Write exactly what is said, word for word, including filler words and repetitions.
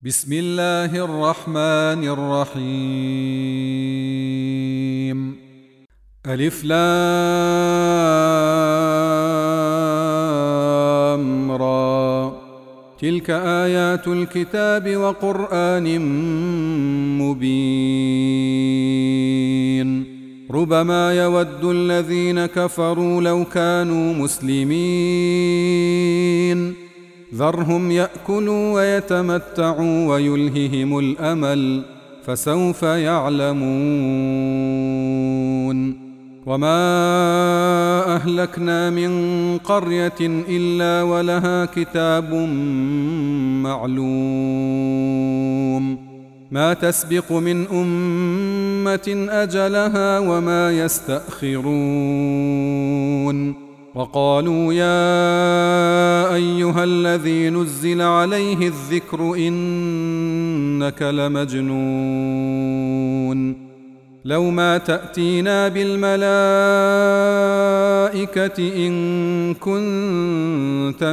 بسم الله الرحمن الرحيم. ألف لام را، تلك آيات الكتاب وقرآن مبين. ربما يود الذين كفروا لو كانوا مسلمين، ذرهم يأكلوا ويتمتعوا ويلههم الأمل، فسوف يعلمون. وما أهلكنا من قرية إلا ولها كتاب معلوم، ما تسبق من أمة أجلها وما يستأخرون. وقالوا يا أيها الذي نزل عليه الذكر إنك لمجنون، لو ما تأتينا بالملائكة إن كنت